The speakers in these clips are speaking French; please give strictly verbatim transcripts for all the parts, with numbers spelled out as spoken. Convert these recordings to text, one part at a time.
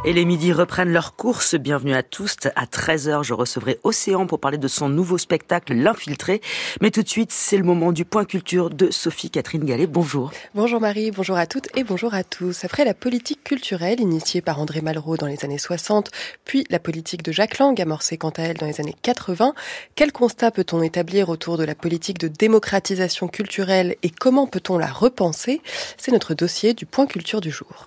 Et les midis reprennent leur course. Bienvenue à tous. À treize heures, je recevrai Océan pour parler de son nouveau spectacle, L'Infiltré. Mais tout de suite, c'est le moment du point culture de Sophie-Catherine Gallet. Bonjour. Bonjour Marie, bonjour à toutes et bonjour à tous. Après la politique culturelle initiée par André Malraux dans les années soixante, puis la politique de Jack Lang amorcée quant à elle dans les années quatre-vingts, quel constat peut-on établir autour de la politique de démocratisation culturelle et comment peut-on la repenser ? C'est notre dossier du point culture du jour.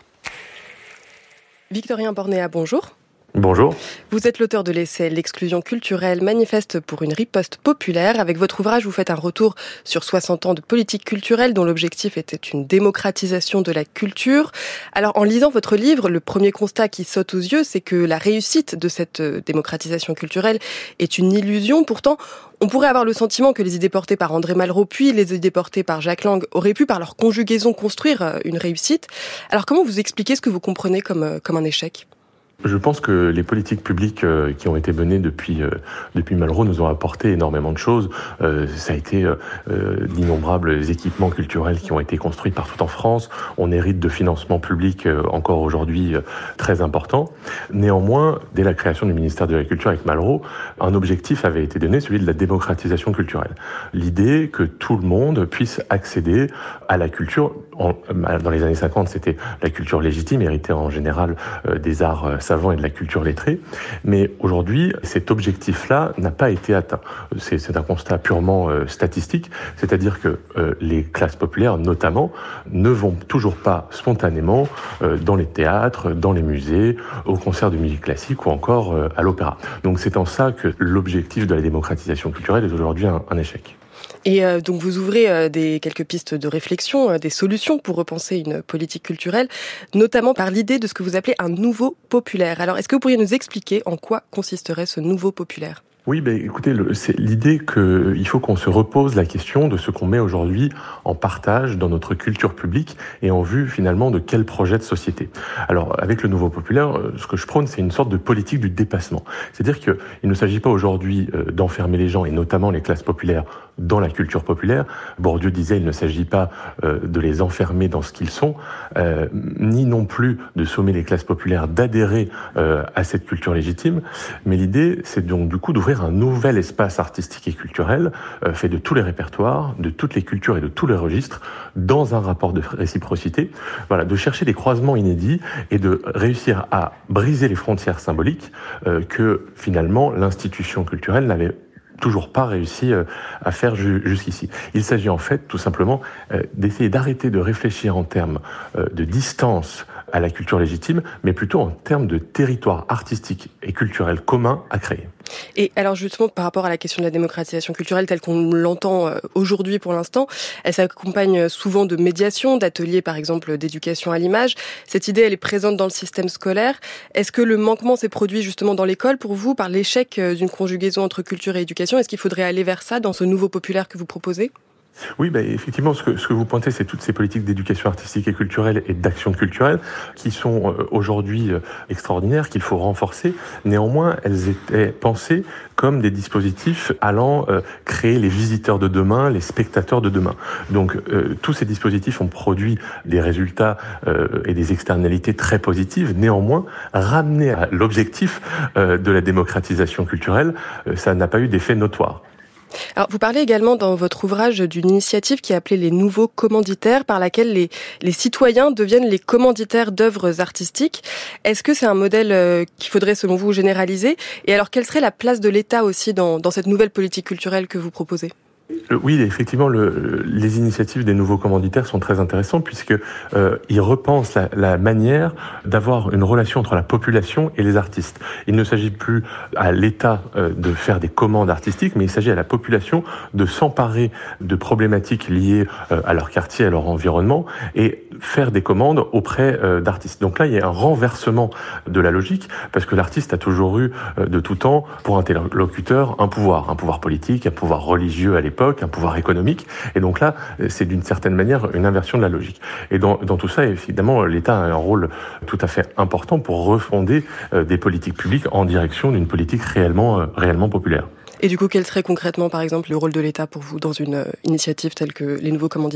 Victorien Bornéa, bonjour. Bonjour. Vous êtes l'auteur de l'essai « L'exclusion culturelle manifeste pour une riposte populaire ». Avec votre ouvrage, vous faites un retour sur soixante ans de politique culturelle dont l'objectif était une démocratisation de la culture. Alors, en lisant votre livre, le premier constat qui saute aux yeux, c'est que la réussite de cette démocratisation culturelle est une illusion. Pourtant, on pourrait avoir le sentiment que les idées portées par André Malraux puis les idées portées par Jack Lang auraient pu, par leur conjugaison, construire une réussite. Alors, comment vous expliquez ce que vous comprenez comme, comme un échec ? Je pense que les politiques publiques euh, qui ont été menées depuis euh, depuis Malraux nous ont apporté énormément de choses. Euh, ça a été euh, d'innombrables équipements culturels qui ont été construits partout en France. On hérite de financements publics euh, encore aujourd'hui euh, très importants. Néanmoins, dès la création du ministère de la Culture avec Malraux, un objectif avait été donné, celui de la démocratisation culturelle. L'idée que tout le monde puisse accéder à la culture. En, dans les années cinquante, c'était la culture légitime, héritée en général euh, des arts euh, savants et de la culture lettrée. Mais aujourd'hui, cet objectif-là n'a pas été atteint. C'est, c'est un constat purement euh, statistique, c'est-à-dire que euh, les classes populaires, notamment, ne vont toujours pas spontanément euh, dans les théâtres, dans les musées, aux concerts de musique classique ou encore euh, à l'opéra. Donc c'est en ça que l'objectif de la démocratisation culturelle est aujourd'hui un, un échec. Et euh, donc vous ouvrez euh, des quelques pistes de réflexion, euh, des solutions pour repenser une politique culturelle, notamment par l'idée de ce que vous appelez un nouveau populaire. Alors est-ce que vous pourriez nous expliquer en quoi consisterait ce nouveau populaire ? Oui, ben écoutez, le, c'est l'idée qu'il faut qu'on se repose la question de ce qu'on met aujourd'hui en partage dans notre culture publique et en vue finalement de quel projet de société. Alors avec le nouveau populaire, ce que je prône, c'est une sorte de politique du dépassement. C'est-à-dire qu'il ne s'agit pas aujourd'hui d'enfermer les gens et notamment les classes populaires dans la culture populaire. Bourdieu disait il ne s'agit pas de les enfermer dans ce qu'ils sont, euh, ni non plus de sommer les classes populaires d'adhérer euh, à cette culture légitime, mais l'idée c'est donc du coup d'ouvrir un nouvel espace artistique et culturel euh, fait de tous les répertoires, de toutes les cultures et de tous les registres, dans un rapport de réciprocité, voilà, de chercher des croisements inédits et de réussir à briser les frontières symboliques euh, que finalement l'institution culturelle n'avait toujours pas réussi à faire jusqu'ici. Il s'agit en fait tout simplement d'essayer d'arrêter de réfléchir en termes de distance à la culture légitime, mais plutôt en termes de territoire artistique et culturel commun à créer. Et alors justement, par rapport à la question de la démocratisation culturelle telle qu'on l'entend aujourd'hui pour l'instant, elle s'accompagne souvent de médiation, d'ateliers par exemple d'éducation à l'image. Cette idée, elle est présente dans le système scolaire. Est-ce que le manquement s'est produit justement dans l'école pour vous, par l'échec d'une conjugaison entre culture et éducation ? Est-ce qu'il faudrait aller vers ça dans ce nouveau populaire que vous proposez ? Oui, bah, effectivement, ce que, ce que vous pointez, c'est toutes ces politiques d'éducation artistique et culturelle et d'action culturelle qui sont euh, aujourd'hui euh, extraordinaires, qu'il faut renforcer. Néanmoins, elles étaient pensées comme des dispositifs allant euh, créer les visiteurs de demain, les spectateurs de demain. Donc, euh, tous ces dispositifs ont produit des résultats euh, et des externalités très positives. Néanmoins, ramener à l'objectif euh, de la démocratisation culturelle, euh, ça n'a pas eu d'effet notoire. Alors, vous parlez également dans votre ouvrage d'une initiative qui est appelée les nouveaux commanditaires, par laquelle les, les citoyens deviennent les commanditaires d'œuvres artistiques. Est-ce que c'est un modèle euh, qu'il faudrait, selon vous, généraliser ? Et alors, quelle serait la place de l'État aussi dans, dans cette nouvelle politique culturelle que vous proposez ? Oui, effectivement, le, les initiatives des nouveaux commanditaires sont très intéressantes puisque euh, ils repensent la, la manière d'avoir une relation entre la population et les artistes. Il ne s'agit plus à l'État euh, de faire des commandes artistiques, mais il s'agit à la population de s'emparer de problématiques liées euh, à leur quartier, à leur environnement, et faire des commandes auprès euh, d'artistes. Donc là, il y a un renversement de la logique parce que l'artiste a toujours eu euh, de tout temps pour interlocuteur un pouvoir, un pouvoir politique, un pouvoir religieux à l'époque, un pouvoir économique. Et donc là, c'est d'une certaine manière une inversion de la logique. Et dans, dans tout ça, évidemment, l'État a un rôle tout à fait important pour refonder euh, des politiques publiques en direction d'une politique réellement, euh, réellement populaire. Et du coup, quel serait concrètement, par exemple, le rôle de l'État pour vous dans une euh, initiative telle que les nouveaux commanditaires ?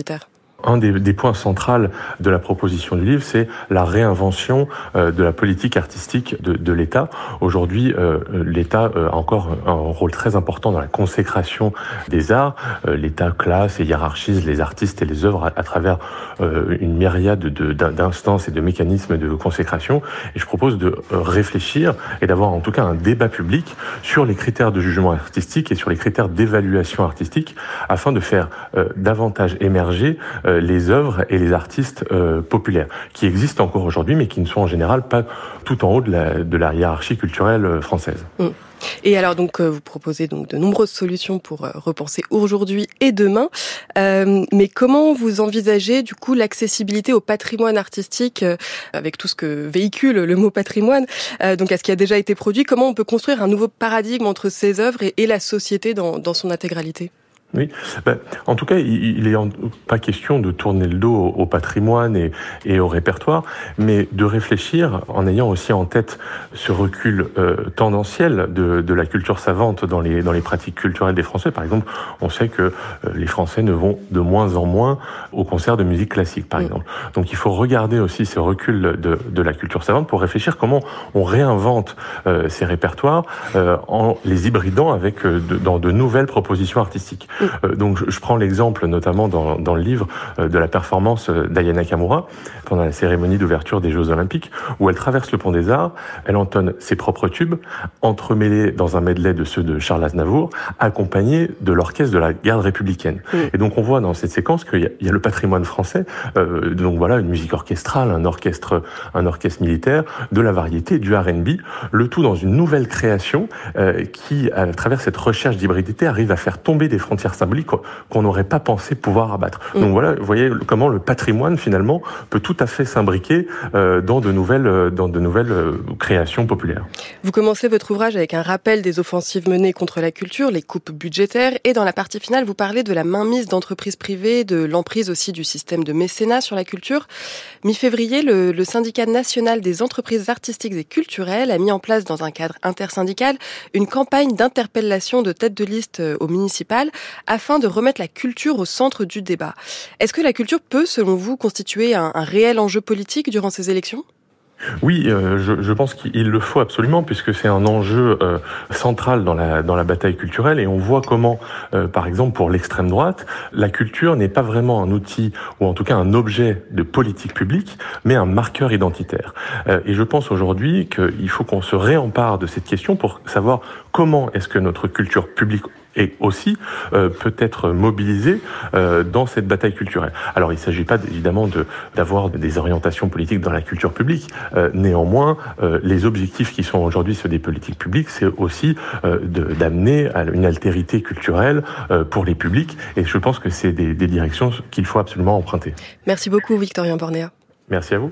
un des, des points centraux de la proposition du livre, c'est la réinvention euh, de la politique artistique de, de l'État. Aujourd'hui, euh, l'État a encore un rôle très important dans la consécration des arts. Euh, L'État classe et hiérarchise les artistes et les œuvres à, à travers euh, une myriade de, d'instances et de mécanismes de consécration. Et je propose de réfléchir et d'avoir en tout cas un débat public sur les critères de jugement artistique et sur les critères d'évaluation artistique afin de faire euh, davantage émerger euh, les œuvres et les artistes euh, populaires qui existent encore aujourd'hui mais qui ne sont en général pas tout en haut de la, de la hiérarchie culturelle française. Mmh. Et alors donc vous proposez donc de nombreuses solutions pour repenser aujourd'hui et demain. Euh, mais comment vous envisagez du coup l'accessibilité au patrimoine artistique euh, avec tout ce que véhicule le mot patrimoine, euh, donc à ce qui a déjà été produit? Comment on peut construire un nouveau paradigme entre ces œuvres et, et la société dans, dans son intégralité? Oui, ben, en tout cas, il n'est pas question de tourner le dos au, au patrimoine et, et au répertoire, mais de réfléchir en ayant aussi en tête ce recul euh, tendanciel de, de la culture savante dans les, dans les pratiques culturelles des Français. Par exemple, on sait que euh, les Français ne vont de moins en moins aux concerts de musique classique, par mmh. exemple. Donc il faut regarder aussi ce recul de, de la culture savante pour réfléchir comment on réinvente euh, ces répertoires euh, en les hybridant avec, euh, de, dans de nouvelles propositions artistiques. Euh, donc je, je prends l'exemple notamment dans, dans le livre euh, de la performance d'Aya Nakamura pendant la cérémonie d'ouverture des Jeux Olympiques où elle traverse le Pont des Arts, elle entonne ses propres tubes entremêlés dans un medley de ceux de Charles Aznavour accompagnés de l'orchestre de la garde républicaine. Mmh. Et donc on voit dans cette séquence qu'il y a, il y a le patrimoine français, euh, donc voilà une musique orchestrale, un orchestre, un orchestre militaire, de la variété, du R and B, le tout dans une nouvelle création euh, qui à travers cette recherche d'hybridité arrive à faire tomber des frontières symbolique qu'on n'aurait pas pensé pouvoir abattre. Mmh. Donc voilà, vous voyez comment le patrimoine finalement peut tout à fait s'imbriquer euh, dans de nouvelles, dans de nouvelles euh, créations populaires. Vous commencez votre ouvrage avec un rappel des offensives menées contre la culture, les coupes budgétaires, et dans la partie finale, vous parlez de la mainmise d'entreprises privées, de l'emprise aussi du système de mécénat sur la culture. Mi-février, le, le syndicat national des entreprises artistiques et culturelles a mis en place dans un cadre intersyndical une campagne d'interpellation de tête de liste au municipal afin de remettre la culture au centre du débat. Est-ce que la culture peut, selon vous, constituer un, un réel enjeu politique durant ces élections ? Oui, euh, je, je pense qu'il le faut absolument puisque c'est un enjeu euh, central dans la dans la bataille culturelle et on voit comment, euh, par exemple pour l'extrême droite, la culture n'est pas vraiment un outil ou en tout cas un objet de politique publique, mais un marqueur identitaire. Euh, et je pense aujourd'hui qu'il faut qu'on se réempare de cette question pour savoir comment est-ce que notre culture publique et aussi euh, peut être mobilisé euh, dans cette bataille culturelle. Alors il ne s'agit pas évidemment de, d'avoir des orientations politiques dans la culture publique. Euh, néanmoins, euh, les objectifs qui sont aujourd'hui ceux des politiques publiques, c'est aussi euh, de, d'amener à une altérité culturelle euh, pour les publics. Et je pense que c'est des, des directions qu'il faut absolument emprunter. Merci beaucoup Victorien Bornéa. Merci à vous.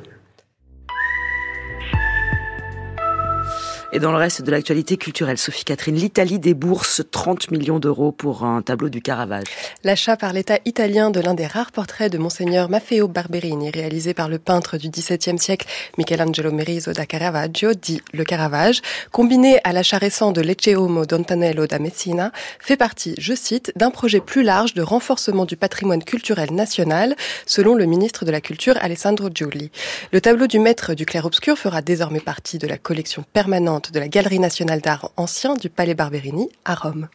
Et dans le reste de l'actualité culturelle, Sophie Catherine, l'Italie débourse trente millions d'euros pour un tableau du Caravage. L'achat par l'État italien de l'un des rares portraits de Monseigneur Maffeo Barberini, réalisé par le peintre du dix-septième siècle Michelangelo Meriso da Caravaggio, dit le Caravage, combiné à l'achat récent de l'Ecce d'Antonello da Messina, fait partie, je cite, d'un projet plus large de renforcement du patrimoine culturel national, selon le ministre de la Culture Alessandro Giulli. Le tableau du maître du clair-obscur fera désormais partie de la collection permanente de la Galerie nationale d'art ancien du Palais Barberini à Rome.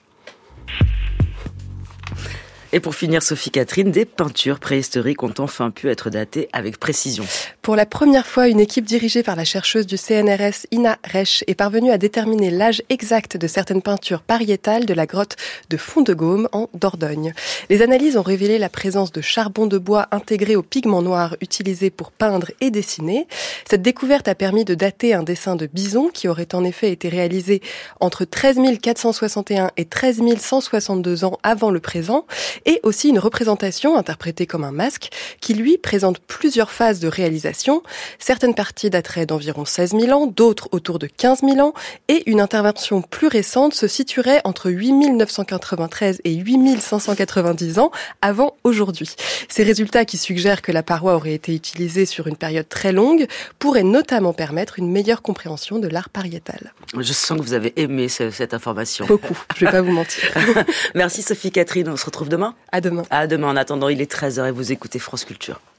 Et pour finir, Sophie Catherine, des peintures préhistoriques ont enfin pu être datées avec précision. Pour la première fois, une équipe dirigée par la chercheuse du C N R S Ina Resch est parvenue à déterminer l'âge exact de certaines peintures pariétales de la grotte de Fond-de-Gaume en Dordogne. Les analyses ont révélé la présence de charbon de bois intégré aux pigments noirs utilisés pour peindre et dessiner. Cette découverte a permis de dater un dessin de bison qui aurait en effet été réalisé entre treize mille quatre cent soixante et un et treize mille cent soixante-deux ans avant le présent, et aussi une représentation interprétée comme un masque qui, lui, présente plusieurs phases de réalisation. Certaines parties dateraient d'environ seize mille ans, d'autres autour de quinze mille ans, et une intervention plus récente se situerait entre huit mille neuf cent quatre-vingt-treize et huit mille cinq cent quatre-vingt-dix ans avant aujourd'hui. Ces résultats, qui suggèrent que la paroi aurait été utilisée sur une période très longue, pourraient notamment permettre une meilleure compréhension de l'art pariétal. Je sens que vous avez aimé ce, cette information. Beaucoup, je ne vais pas vous mentir. Merci Sophie Catherine, on se retrouve demain. demain. À demain. À demain. En attendant, il est treize heures et vous écoutez France Culture.